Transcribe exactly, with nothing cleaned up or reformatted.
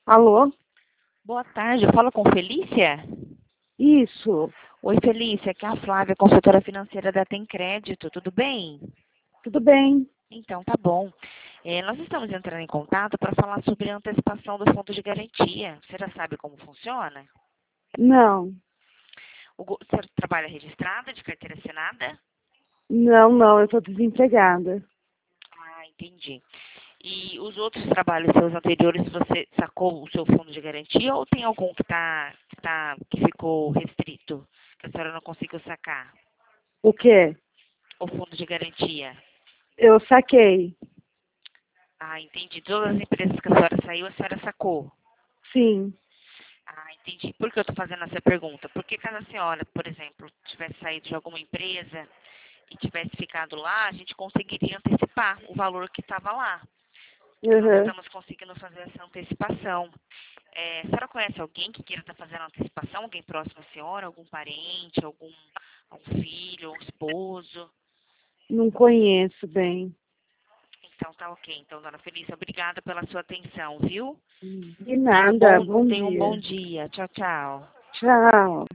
Alô? Boa tarde, eu falo com Felícia? Isso, Oi, Felícia, aqui é a Flávia, consultora financeira da Tem Crédito, tudo bem? tudo bem? Então, tá bom. É, nós estamos entrando em contato para falar sobre a antecipação do fundo de garantia. Você já sabe como funciona? Não, O, go- você trabalha registrada, de carteira assinada? não, não, eu estou desempregada. Ah, entendi. E os outros trabalhos seus anteriores, você sacou o seu fundo de garantia ou tem algum que, tá, que, tá, que ficou restrito, que a senhora não conseguiu sacar? O quê? O fundo de garantia? Eu saquei. Ah, entendi. Todas as empresas que a senhora saiu, a senhora sacou. Sim. Ah, entendi. Por que eu estou fazendo essa pergunta? Porque caso a senhora, por exemplo, tivesse saído de alguma empresa e tivesse ficado lá, a gente conseguiria antecipar o valor que estava lá. E nós Uhum. estamos conseguindo fazer essa antecipação. É, a senhora conhece alguém que queira estar fazendo antecipação? Alguém próximo à senhora? Algum parente? Algum, algum filho? Um esposo? Não conheço bem. Então tá ok. Então, dona Felícia, obrigada pela sua atenção, viu? De Tenha um nada. bom, Bom tenha um bom dia. dia. Tchau, tchau. Tchau.